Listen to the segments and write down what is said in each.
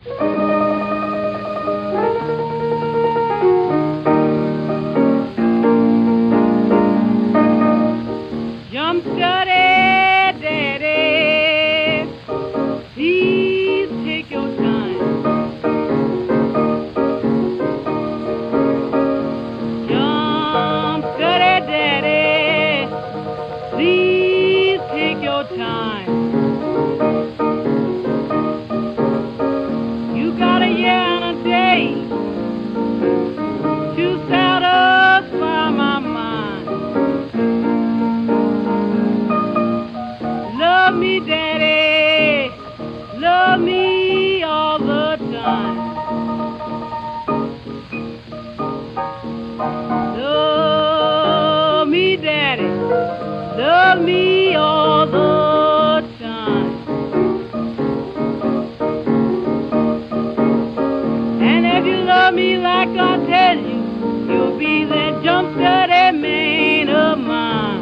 Jump steady, daddy, please take your time. Jump steady, daddy, please take your time. You got a year and a day to satisfy my mind. Love me, daddy, love me all the time. Love me, daddy, love me all the time. And if you love me like I tell you, you'll be that jump steady man of mine.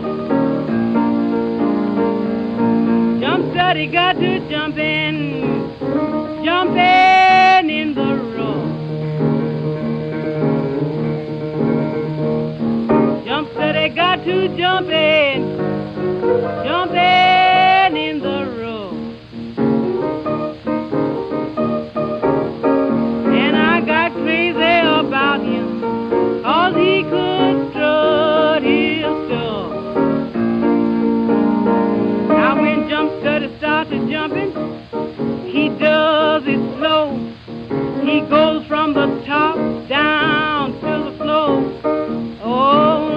Jump steady, got to jumpin' in the road. Jump steady, got to jumpin' in the road. And I got crazy about him, 'cause he could strut his stuff. Now when Jump Steady starts to jumping, he does it slow. He goes from the top down to the floor. Oh,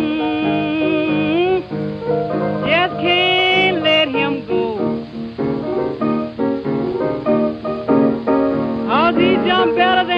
just can't let him go. 'Cause he jump better than